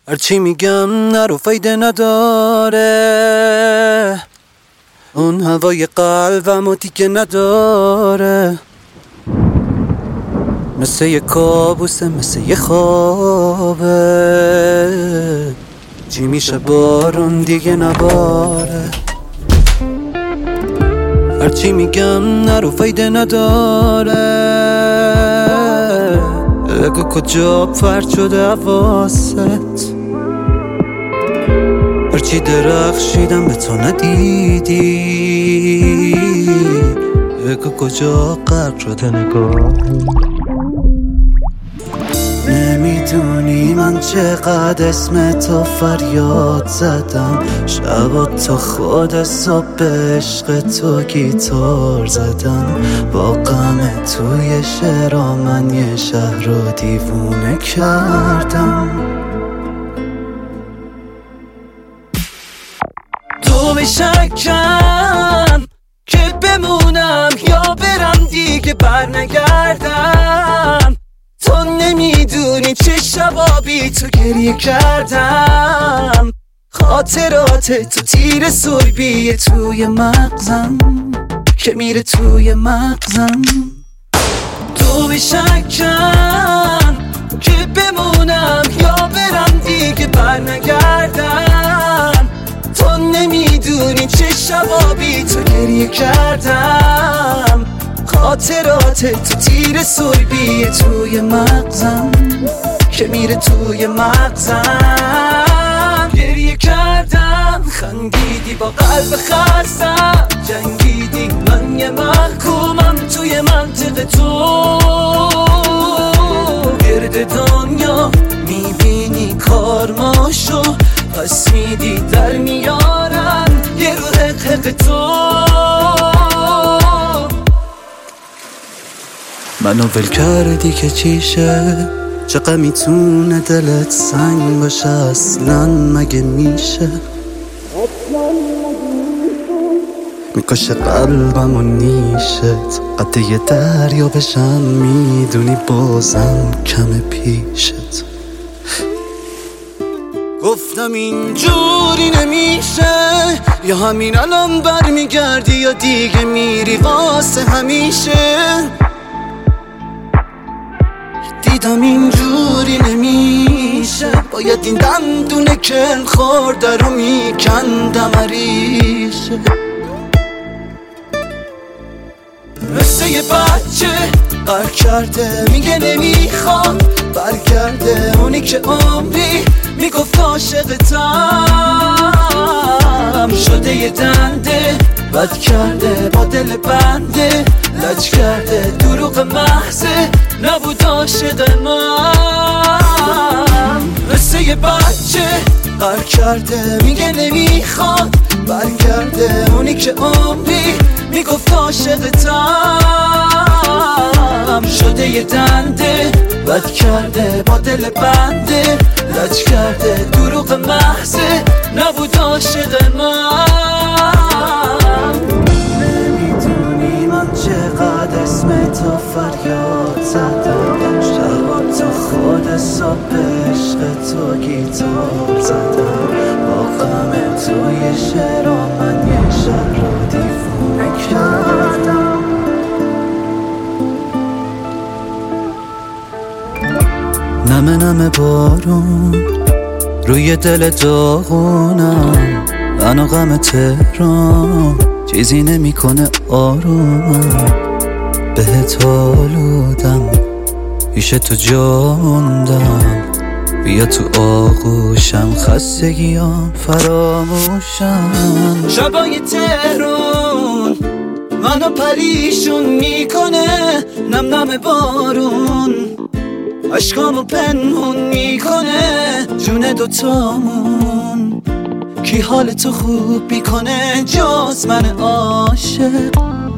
هرچی میگم نرو فایده نداره، اون هوای قلبم و دیگه نداره. مثل یه کابوسه، مثل یه خوابه، چی میشه بارون دیگه نباره. هرچی میگم نرو فایده نداره، بگو کجا فرد شده حواست. هرچی درخشیدم به تو ندیدی، بگو کجا غرق شده نگاهی. نمیدونی من چقدر اسم تو فریاد زدم، شبا تا خود صبح عشق تو گیتار زدم. با غم توی شعرها من یه شهر رو دیوونه کردم. تو به شکم که بمونم یا برم دیگه برنگردم. تو نمیدونی چه شبا بی تو گریه کردم. خاطرات تو تیر سربیه توی مغزم که میره توی مغزم. تو به شکم که بمونم یا برم دیگه برنگردم. تو نمیدونی چه شبا بی تو گریه کردم. خاطرات تو تیر سربیه توی مغزم که میره توی مغزم. گریه کردم، خندیدی با قلب خستم، جنگیدی من یه محکومم توی منطقه تو. گرد دنیا میبینی کارماشو، پس میدی در میارن یه رو حق تو. منو ول کردی که چیشه، چقدر میتونه دلت سنگ باشه اصلا مگه میشه. میکشه قلبم و نیشت، قد یه دریا بشم میدونی بازم کم پیشت. گفتم اینجوری نمیشه، یا همین الان برمیگردی یا دیگه میری واسه همیشه. دیدم اینجوری نمیشه، باید این دندونه کن خورده رو میکندم عریشه. مثل یه بچه قهر کرده میگه نمیخواد برگرده، اونی که عمری میگفت عاشقتم. شده یه دنده بد کرده با دل بنده، لج کرده دروغ محضه نبود عاشق من. مثل یه بچه قهر کرده میگه نمیخواد برگرده، اونی که عمری میگفت عاشقتم. شده یه دنده بد کرده با دل بنده، لج کرده دروغ محضه نبود عاشق من. نمیدونی من چقدر اسم تو فریاد زدم، شبا تا خود صبح عشق تو گیتار زدم. با غم توی شعرها من یه شهر رو دیوونه کردم. نمه نمه بارون روی دل داغونم، من و غم تهران چیزی نمیکنه آرومم. بهت آلودم پیش تو جا موندم، بیا تو آغوشم خستگیام فراموشم. شبای تهران منو پریشون میکنه، نم نم بارون عشقامو پنهون میکنه. جون دوتامون کی حال تو خوب میکنه جز من عاشق.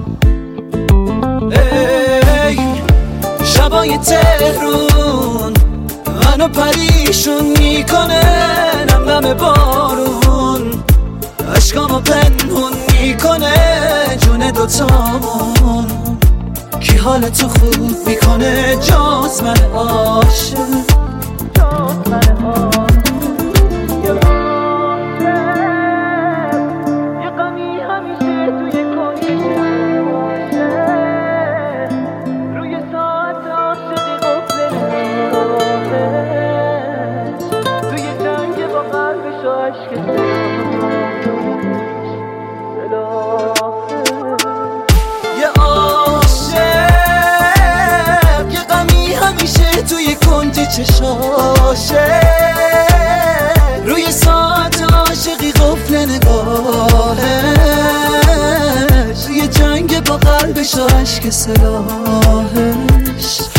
ای شبای تهرون منو پریشون میکنه، نم نم بارون عشقامو پنهون میکنه. جون دوتامون کی حال تو خوب میکنه جز من عاشق. که سلاحش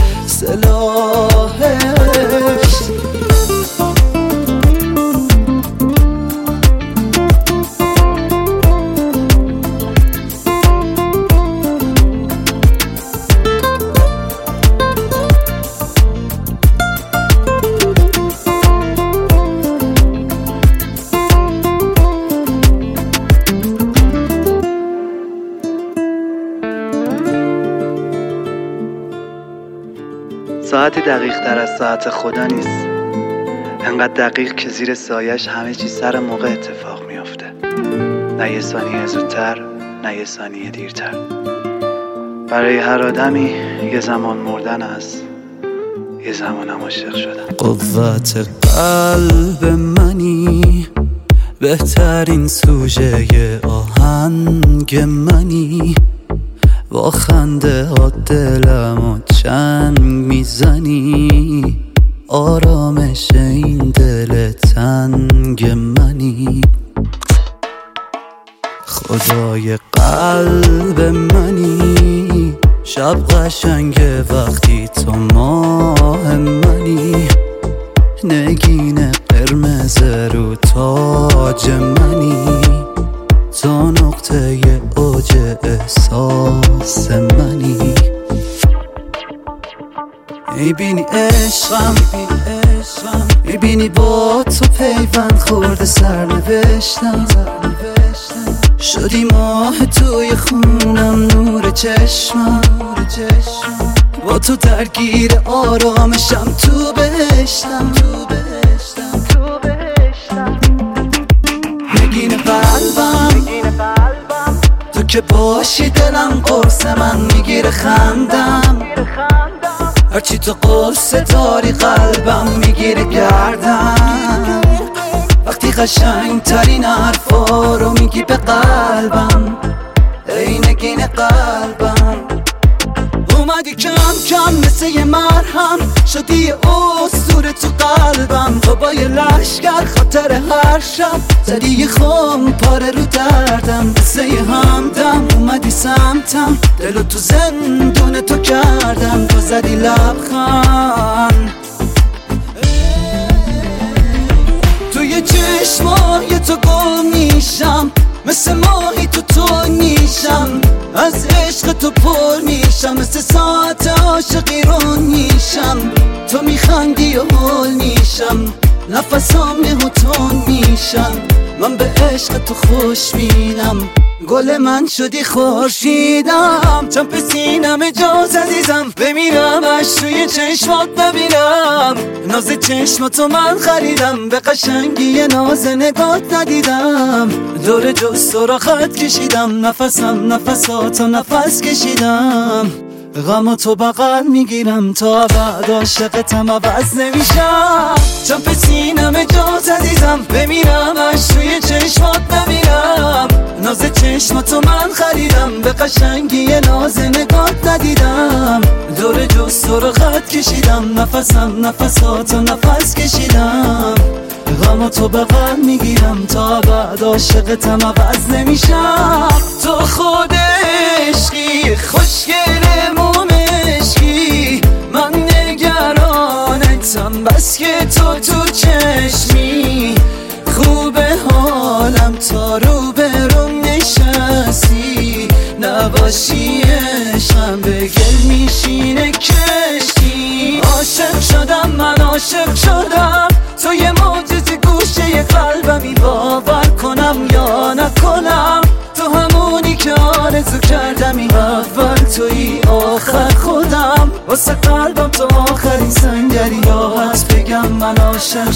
ساعتی دقیق تر از ساعت خدا نیست، انقدر دقیق که زیر سایش همه چی سر موقع اتفاق میافته، نه یه ثانیه زودتر نه یه ثانیه دیرتر. برای هر آدمی یه زمان مردن است، یه زمانم عاشق شدن. قوت قلب منی، بهترین سوژه آهنگ منی، با خنده ها دلمو چنگ میزنی، آرامش این دل تنگ منی. خدای قلب منی، شب قشنگه وقتی تو ماه منی، نگین قرمز رو تاج منی، تو نقطه اوج احساس منی. میبینی عشقم، میبینی با تو پیوند خورده سرنوشتم، شدی ماه توی خونم، نور چشمم، با تو درگیر آرامشم، تو بهشتم. نگین قلبم تو که باشی دلم قرص من میگیره خندم، هرچی تو قرص داری قلبم میگیره گردم، وقتی قشنگ ترین حرفا رو میگی به قلبم، ای نگین قلبم. اومدی کم کم مثل یه مرهم، شدی اسطوره تو قلبم، تو با یه لشگر خاطر هر شب زدی یه خم پاره رو دردم، مثل یه همدم اومدی سمتم، دلو تو زندون تو کردم، تو زدی لبخند توی چشمای تو گم میشم، مثل ماهی تو نیشم، از عشق تو پر میشم، مثل ساعت عاشقی رون میشم، تو میخندی و حل میشم، نفسام تون میشم، من به عشق تو خوش بینم، گل من شدی خورشیدم، چمپ سینم اجاز عزیزم، بمیرم اش توی چشمات ببینم، ناز چشماتو من خریدم، به قشنگی ناز نگات ندیدم، دور جست را خط کشیدم، نفساتو نفس کشیدم، غم تو بغل میگیرم، تا بعد عاشقتم عوض نمیشم، چمپ سینم اجاز عزیزم، بمیرم اش توی چشمات ببینم، ناز چشماتو من خریدم، به قشنگی ناز نگات ندیدم، دور جست رو خط کشیدم، نفساتو نفس کشیدم، غم تو بغل میگیرم، تا بعد عاشقتم عوض نمیشم، تو خود عشقی خوشگل مومشکی، من نگرانتم بس که تو چشمی، خوبه حالم تا رو برم نشستی، نباشی عشقم به گل میشینه کشتی، عاشق شدم من عاشق شدم، تو یه معجزه گوشه قلبمی، باور کنم یا نکنم، تو همونی که آرزو کردمی، اول توی آخر خودم، واسه قلبم تو آخرین سنگری، راحت بگم من عاشق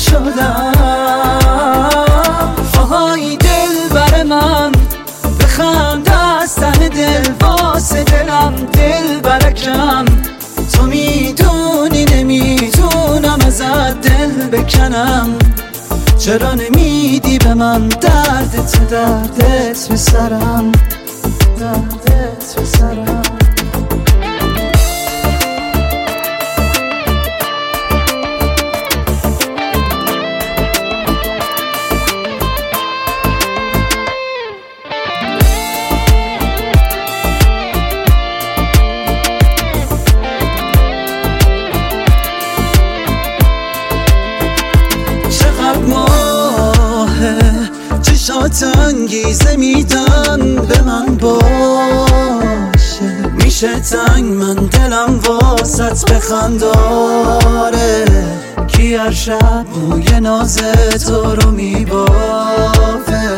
شدم. آهای دل بر من بخند از ته دل، واسه دلم دل برکم، تو میدونی نمیتونم ازت دل بکنم، چرا نمیدی به من دردت به سرم، دردت به سرم. انگیزه میدن به من باشه. میشه تنگ من دلم واسط بخنداره، کی هر شب موی ناز تو رو میبافه.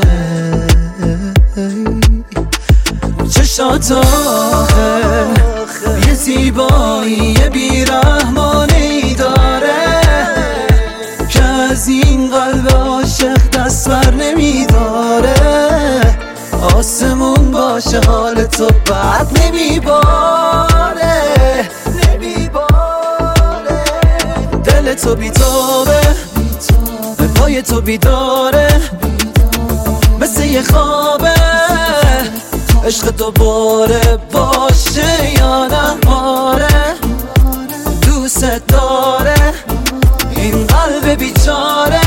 چشات آخه یه زیبایی بیرحمانی داره که از این قلب عاشق دست بر نمیداره. آسمون باشه حال تو بد نمیباره، دل تو بیتابه به پای تو بیداره، مثل یه خوابه عشق دوباره باشه یا نه. آره دوست داره این قلب بیچاره،